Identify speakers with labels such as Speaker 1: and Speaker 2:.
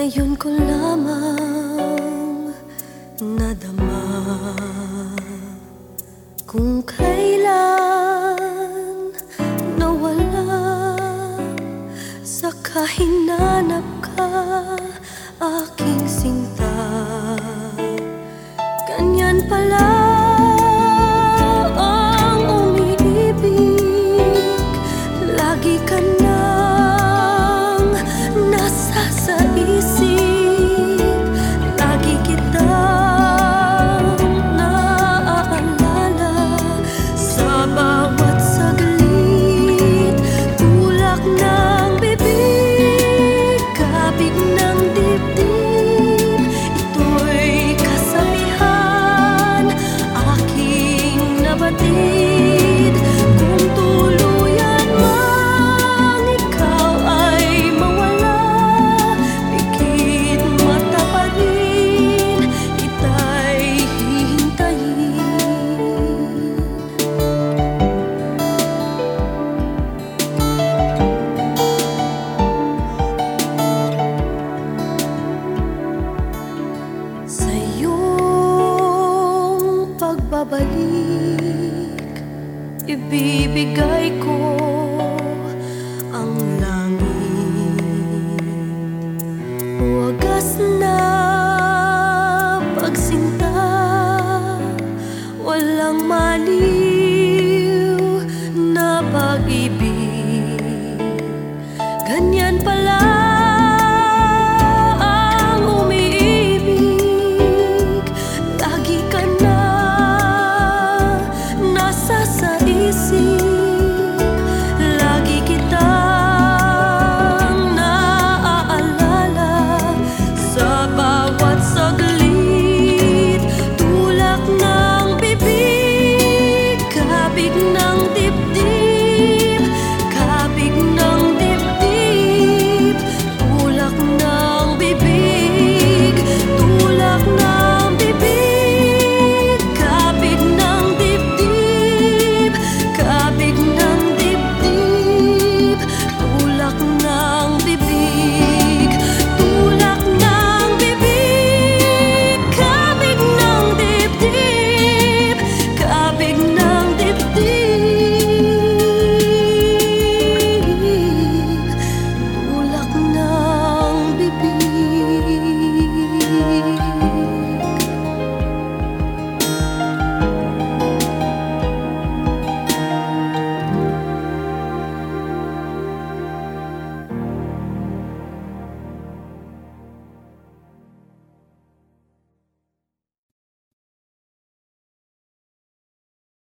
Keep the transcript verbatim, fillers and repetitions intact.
Speaker 1: Ngayon ko lamang nadama kung kailan nawala sa kahinanap ka, aking sinta. Ganyan pala ang umiibig, lagi ka nang nasa sa isip, lagi kitang naaalala sa bawat saglit. Tulak ng bibig, kabig ng dibdib, ito'y kasabihan aking nabatid. Kung tuluyan mang ikaw ay mawala, pikit mata pa rin kita'y hihintayin. Sa iyong pagbabalik, ibibigay ko ang langit, wagas na pagsinta, walang maliw na pag-ibig. Ganyan